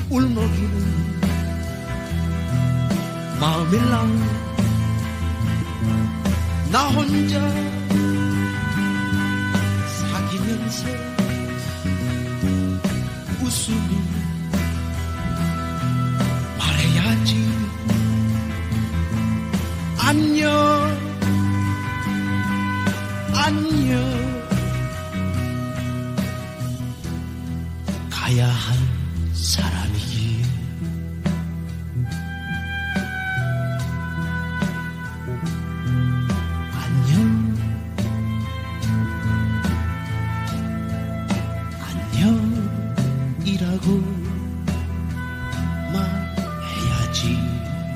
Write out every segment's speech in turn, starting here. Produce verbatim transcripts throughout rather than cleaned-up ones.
울먹이는 마음일랑 나 혼자 사귀면서 웃으며 말해야지. 안녕 안녕 가야 할 사람이기에 안녕 안녕이라고 말해야지.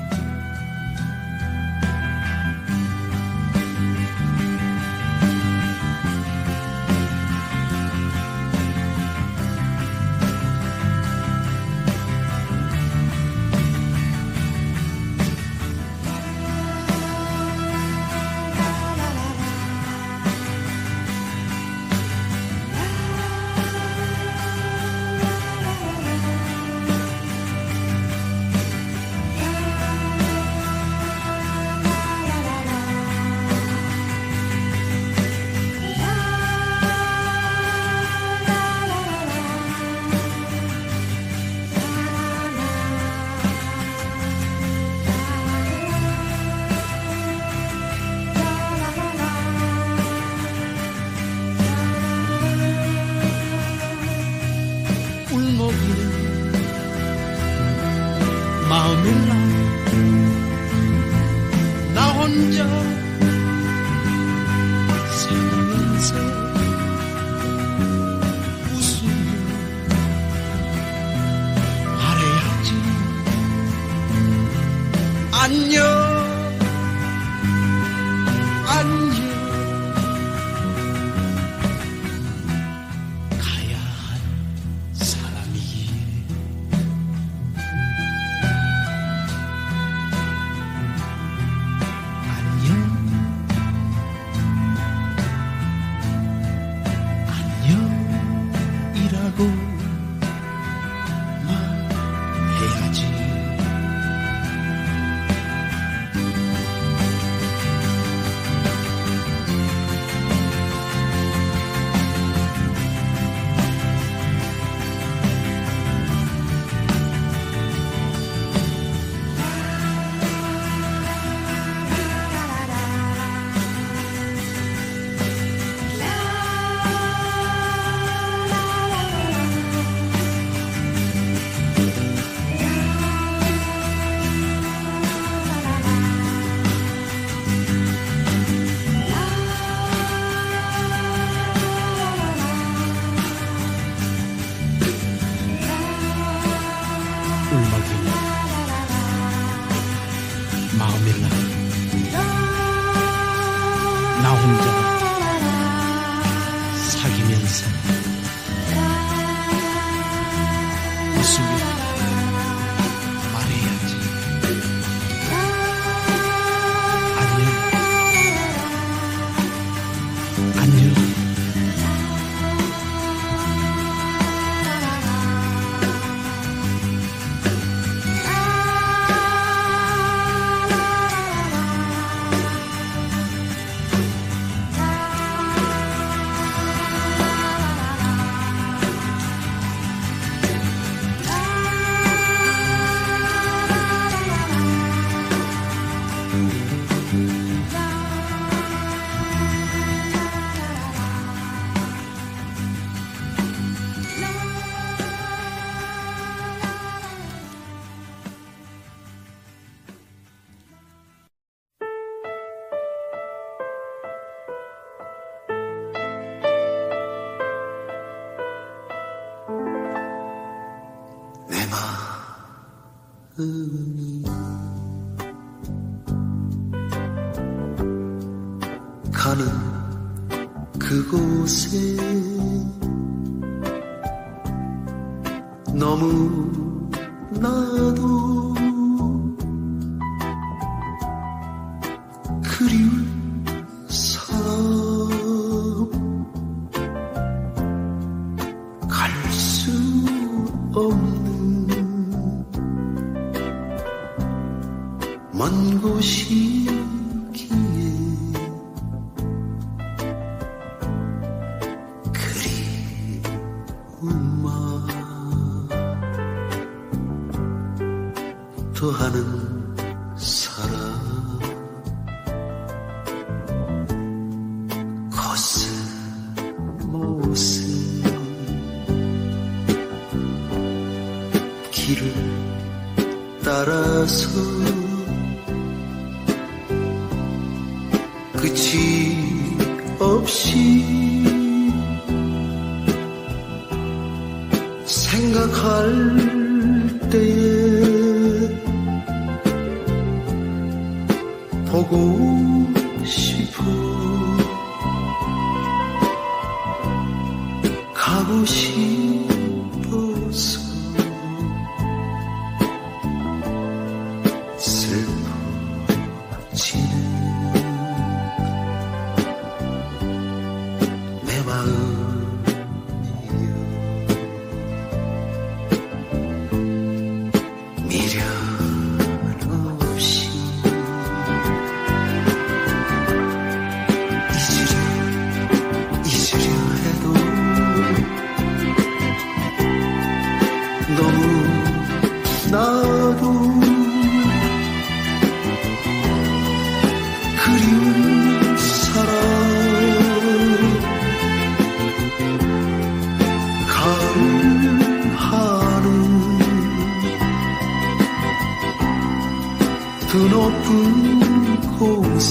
마음일랑 나 혼자 살면서 웃으며 말해야지. 안녕 안녕 가야 할 사람이기에 울먹이는 마음일랑 나 혼자 사귀면서 웃으며 말해야지. 안녕 안녕 마음이 가는 그곳에 너무 나도 그리운 사람 갈 수 없는 먼 곳이기에 그리움만 더하는 사람 모습 길을 따라서 끝이 없이 생각할 때에 보고 싶어 가고 싶어서 슬퍼지는 내 마음이여 미련 없이 잊으려 잊으려 해도 너무 나도 그리운 사람 가을 하늘 드높은 곳에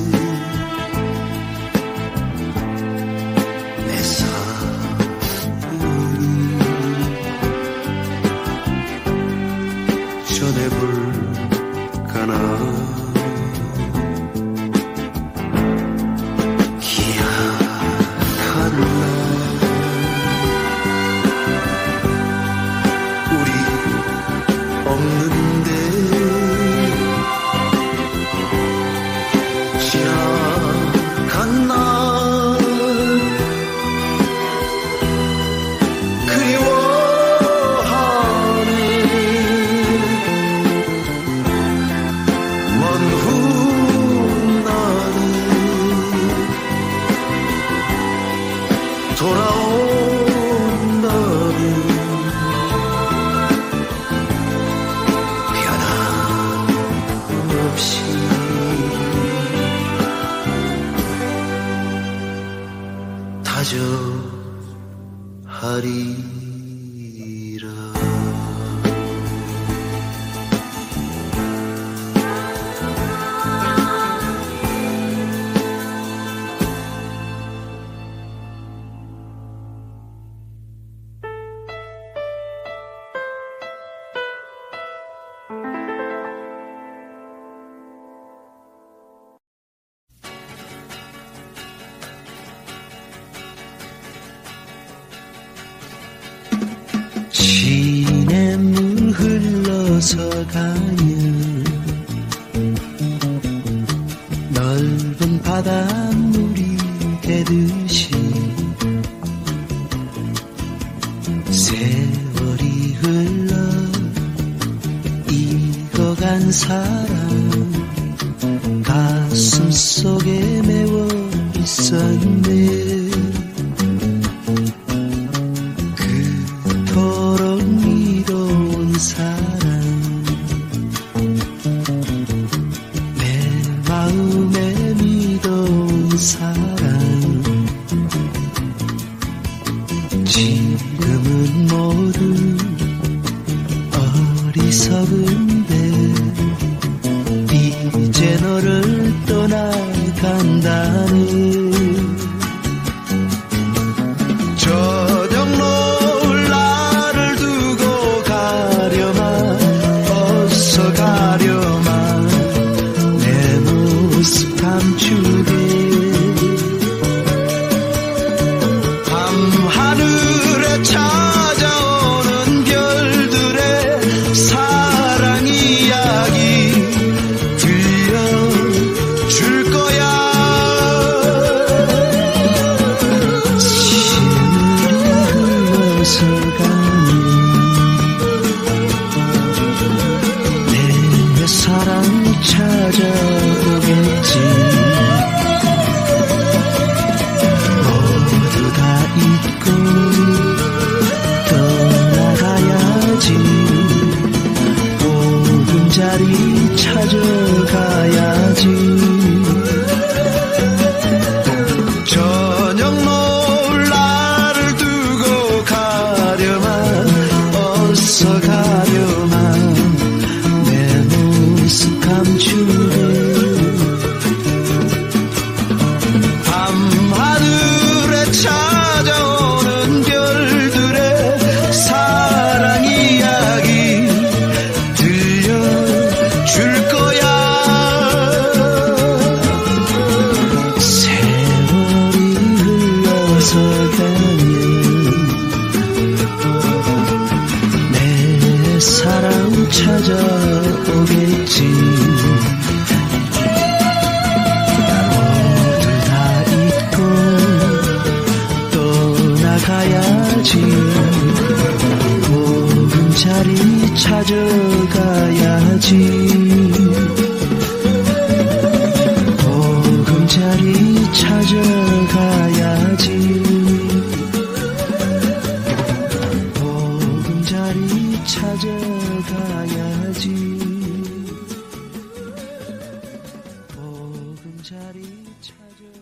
내 사랑을 전해볼까나 기약한 날 우리 없는데 지나간 날 그리워하네 먼 훗날에 돌아온다면 변함없이 다져하리라. 시냇물 흘러서 가면 넓은 바닷물이 되듯이 세월이 흘러 익어간 사랑 가슴 속에 메워 있었네. 사랑 내 마음에 믿어온 사랑 지금은 모두 어리석은데 이제 너를 떠나간다네. 밤하늘에 찾아오는 별들의 사랑 이야기 들려줄 거야. 자리 찾아가야지. 저녁 노을 나를 두고 가려만 어서 가려만 내 모습 감추게. 밤하늘에 찾아오는 별들의 사랑 이야기 들려줄 거야. 세월이 흘러서 가면 내 사랑 찾아오겠지. 가야지. 보금자리 찾아가야지. 보금자리 찾아가야지. 보금자리 찾아가야지. 보금자리 찾아가야지.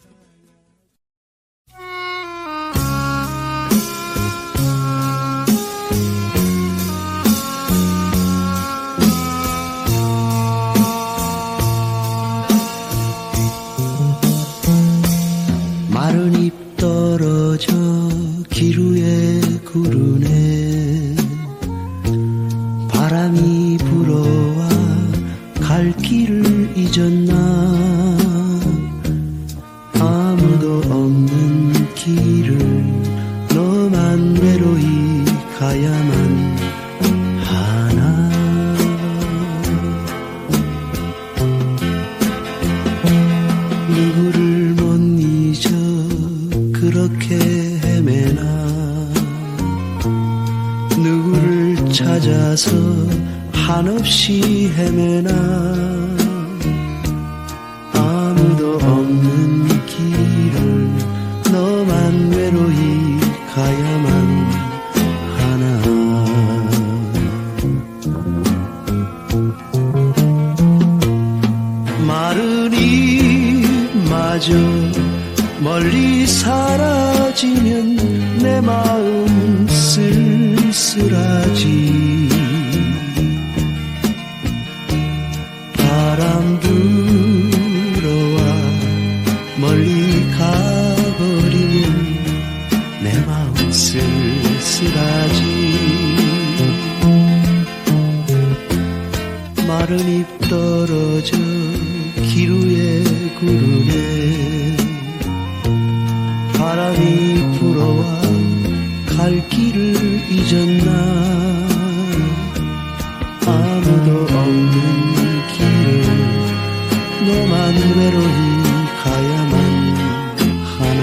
마른 잎 떨어져 길 위에 구르네. 바람이 불어와 갈 길을 잊었나. 아무도 없는 길을 너만 외로이 가야만 하나. 누구를 못 잊어 그렇게 헤매나. 누구를 찾아서 한없이 헤매나. 아무도 없는 길을 너만 외로이 가야만 하나. 마른 잎마저 멀리 사라지면 내 마음 쓸쓸하지. 바람 불어와 멀리 가버리면 내 마음 쓸쓸하지. 마른 잎 떨어져 길 위에 구르네. 바람이 불어와 갈 길을 잊었나. 아무도 없는 길을 너만 외로이 가야만 하나.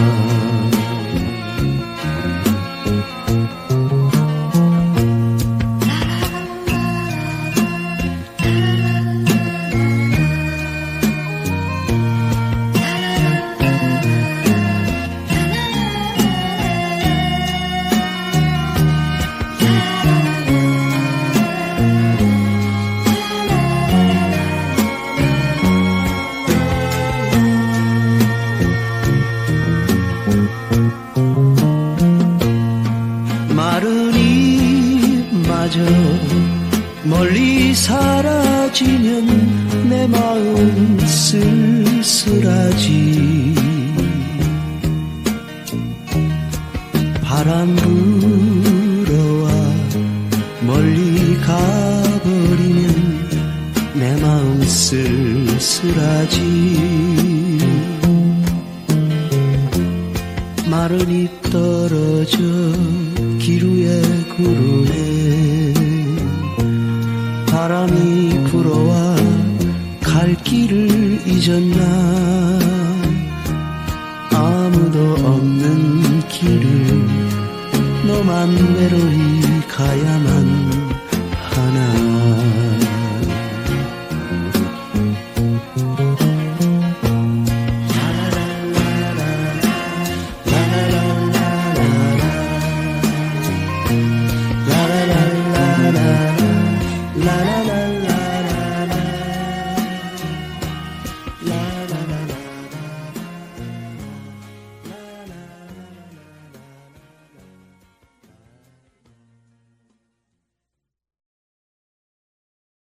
멀리 사라지면 내 마음 쓸쓸하지. 바람 불어와 멀리 가버리면 내 마음 쓸쓸하지. 마른 잎 떨어져 길 위에 구르네. 바람이 불어와 갈 길을 잊었나. 아무도 없는 길을 너만 외로이 가야만